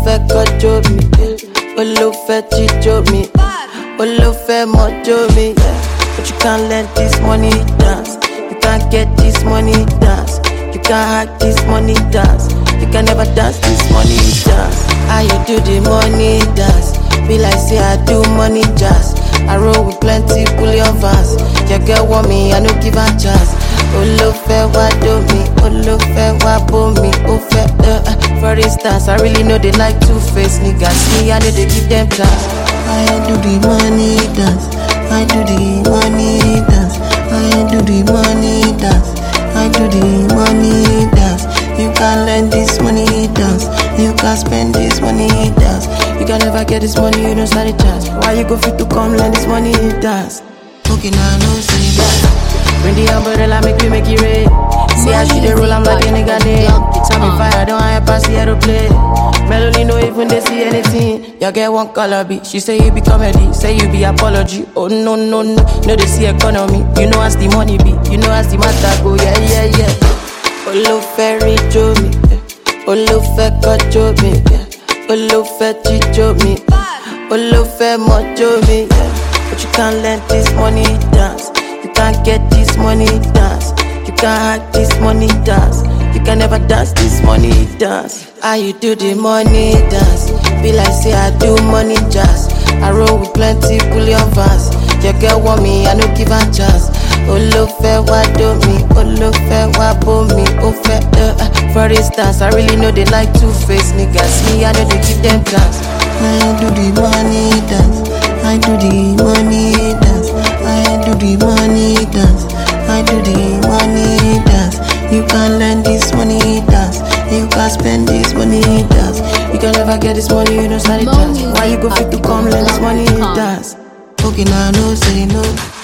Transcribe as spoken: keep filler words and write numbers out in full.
fẹ́ kọjọ́ mi, ó ló fẹ́ jíjó mi, ó ló fẹ́ mọ́jọ́ mi. But you can't let this money dance, you can't get this money dance, you can't hack this money dance, you can never dance this money dance. How you do the money dance? Be like say I do money jazz. I roll with plenty bullion vans. Your girl want me, I no give her chance. Olofe wa do me, Olofe wa bo me, Ofe uh, for instance, I really know they like two-faced niggas. Me, I know they give them chance. I do the money dance, I do the money dance, I do the money dance, I do the money dance. You can learn this money dance, you can spend this money dance. You can never get this money, you don't stand a chance. Why you go fit to come learn this money dance? Okay, now no say that. Bring the umbrella, make me make it rain. See how she dey roll, I'm like a nigga name. Tell me fire, don't have pass the aeroplane. Melody no even they see anything. You get one color B, she say you be comedy, say you be apology. Oh no no no, no they see economy. You know as the money be, you know as the matter go. Yeah yeah yeah. Olofe rijo mi, Olofe kojo mi, Olofe jijo mi, Olofe mojo mi. But you can't let this money dance, you can't get this money dance, you can't hack this money dance, you can never dance this money dance. How you do the money dance? Be like say I do money jazz. I roll with plenty bullion vans. Your girl want me, I no give her chance. Olofe wa do me, Olofe wa bo me, Ofe uh, for instance, I really know they like two-faced niggas. Me, I know they give them chance. I do the money dance, I do the money dance, I do the money dance, I do the money dance. You can learn this money dance, you can spend this money dance. You can never get this money, you don't stand a chance. Why you go fit to come learn this money dance? Okay, now no say no.